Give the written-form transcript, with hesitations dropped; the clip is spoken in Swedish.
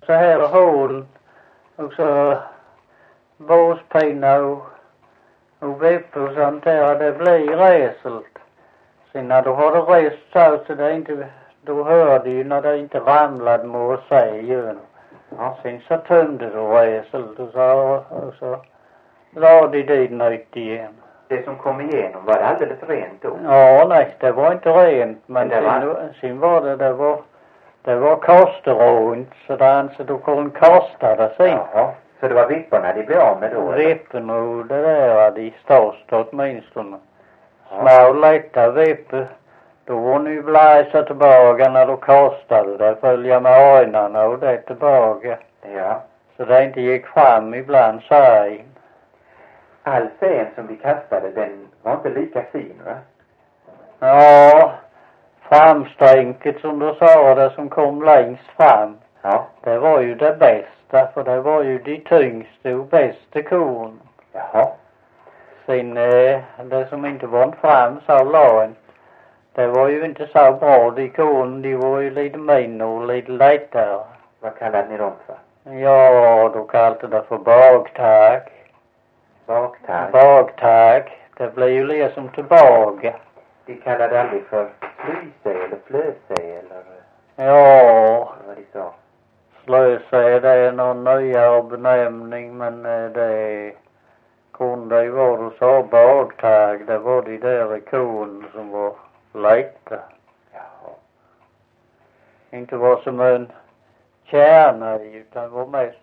Så här hål och så båspinnar och vipp och sånt där, det blir reselt. Sen när du har det rest så det inte, då hör du ju när det inte ramlade med sig igen. Ja, sen så tömde du reselt och så la de dit nytt igen. Det som kom igenom, var det alldeles rent då? Ja, nej, det var inte rent, men sen var det var kasterånt, så du kunde kasta det sen. Jaha, så det var vipporna de blev av med då? Vipporna och det där, de största åtminstone. Små lätta vippor, då var ni bläsa tillbaka när du kastade det, följa med ögonen och det tillbaka. Ja. Så det inte gick fram ibland sig. All fen som vi kastade, den var inte lika fin, va? Ja, framstänket som du sa, det som kom längst fram. Ja. Det var ju det bästa, för det var ju de tyngsta och bästa korn. Jaha. Sen det som inte var fram så långt, det var ju inte så bra. De korn, de var ju lite mindre och lite lättare. Vad kallade ni dem för? Ja, då kallade det för bagtag. Bagtag? Bagtag. Det blir ju liksom tillbaka. De kallade aldrig för slöse eller flöse eller? Ja. Vad de sa? Slöse, det är någon nyare benämning, men det kunde ju vara du sa bagtag. Det var de där korn som var lätta. Jaha. Inte var som en kärna utan var mest